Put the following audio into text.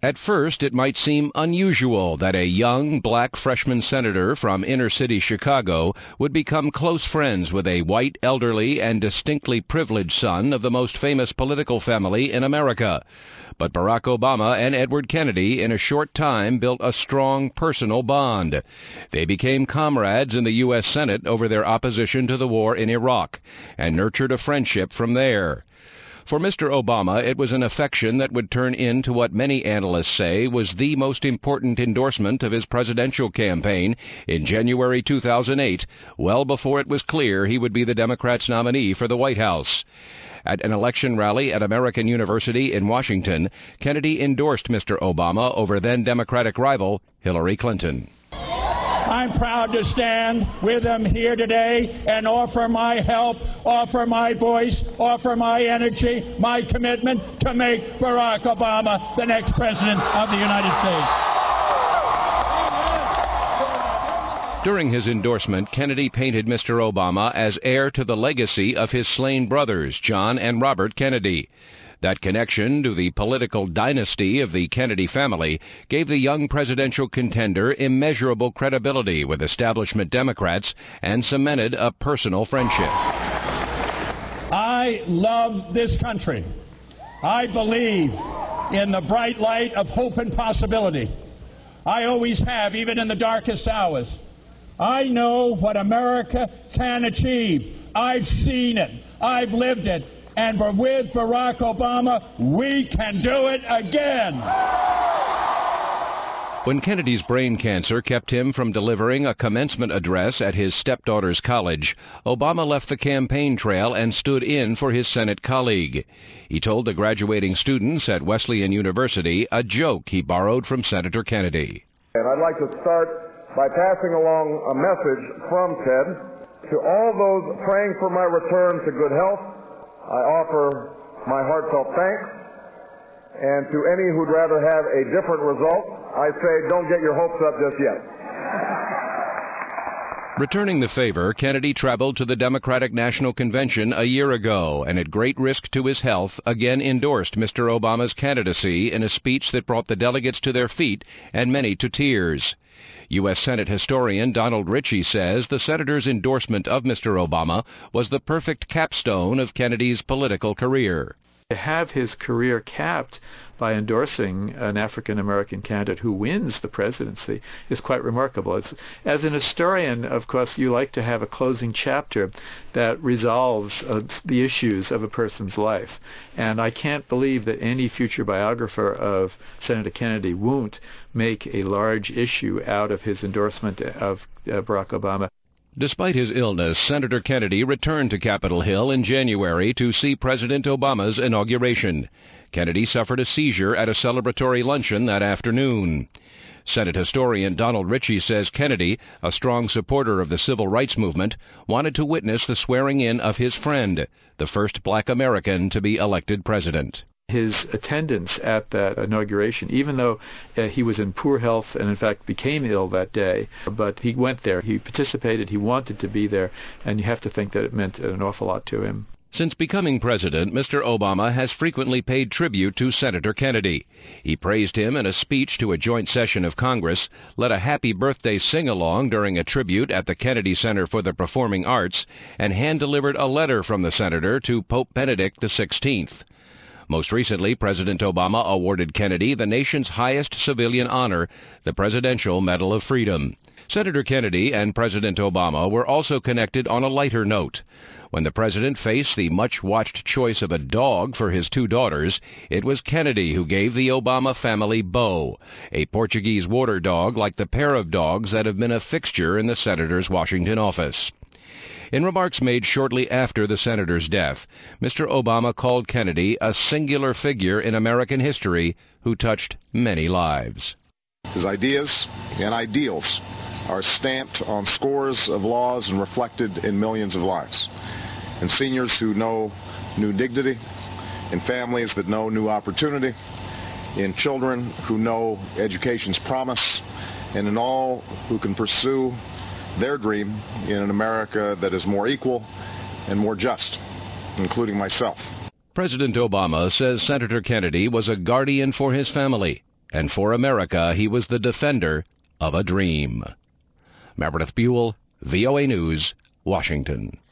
At first, it might seem unusual that a young black freshman senator from inner-city Chicago would become close friends with a white, elderly, and distinctly privileged son of the most famous political family in America. But Barack Obama and Edward Kennedy in a short time built a strong personal bond. They became comrades in the U.S. Senate over their opposition to the war in Iraq and nurtured a friendship from there. For Mr. Obama, it was an affection that would turn into what many analysts say was the most important endorsement of his presidential campaign in January 2008, well before it was clear he would be the Democrats' nominee for the White House. At an election rally at American University in Washington, Kennedy endorsed Mr. Obama over then-Democratic rival Hillary Clinton. I'm proud to stand with them here today and offer my help, offer my voice, offer my energy, my commitment to make Barack Obama the next president of the United States. During his endorsement, Kennedy painted Mr. Obama as heir to the legacy of his slain brothers, John and Robert Kennedy. That connection to the political dynasty of the Kennedy family gave the young presidential contender immeasurable credibility with establishment Democrats and cemented a personal friendship. I love this country. I believe in the bright light of hope and possibility. I always have, even in the darkest hours. I know what America can achieve. I've seen it. I've lived it. And with Barack Obama, we can do it again. When Kennedy's brain cancer kept him from delivering a commencement address at his stepdaughter's college, Obama left the campaign trail and stood in for his Senate colleague. He told the graduating students at Wesleyan University a joke he borrowed from Senator Kennedy. And I'd like to start by passing along a message from Ted to all those praying for my return to good health. I offer my heartfelt thanks, and to any who'd rather have a different result, I say don't get your hopes up just yet. Returning the favor, Kennedy traveled to the Democratic National Convention a year ago and at great risk to his health again endorsed Mr. Obama's candidacy in a speech that brought the delegates to their feet and many to tears. U.S. Senate historian Donald Ritchie says the senator's endorsement of Mr. Obama was the perfect capstone of Kennedy's political career. To have his career capped by endorsing an African-American candidate who wins the presidency is quite remarkable. As an historian, of course, you like to have a closing chapter that resolves the issues of a person's life. And I can't believe that any future biographer of Senator Kennedy won't make a large issue out of his endorsement of Barack Obama. Despite his illness, Senator Kennedy returned to Capitol Hill in January to see President Obama's inauguration. Kennedy suffered a seizure at a celebratory luncheon that afternoon. Senate historian Donald Ritchie says Kennedy, a strong supporter of the civil rights movement, wanted to witness the swearing-in of his friend, the first black American to be elected president. His attendance at that inauguration, even though he was in poor health and in fact became ill that day, but he went there, he participated, he wanted to be there, and you have to think that it meant an awful lot to him. Since becoming president, Mr. Obama has frequently paid tribute to Senator Kennedy. He praised him in a speech to a joint session of Congress, led a happy birthday sing-along during a tribute at the Kennedy Center for the Performing Arts, and hand-delivered a letter from the senator to Pope Benedict XVI. Most recently, President Obama awarded Kennedy the nation's highest civilian honor, the Presidential Medal of Freedom. Senator Kennedy and President Obama were also connected on a lighter note. When the president faced the much-watched choice of a dog for his two daughters, it was Kennedy who gave the Obama family Bo, a Portuguese water dog like the pair of dogs that have been a fixture in the senator's Washington office. In remarks made shortly after the senator's death, Mr. Obama called Kennedy a singular figure in American history who touched many lives. His ideas and ideals are stamped on scores of laws and reflected in millions of lives. In seniors who know new dignity, in families that know new opportunity, in children who know education's promise, and in all who can pursue their dream in an America that is more equal and more just, including myself. President Obama says Senator Kennedy was a guardian for his family and for America he was the defender of a dream. Meredith Buell, VOA News, Washington.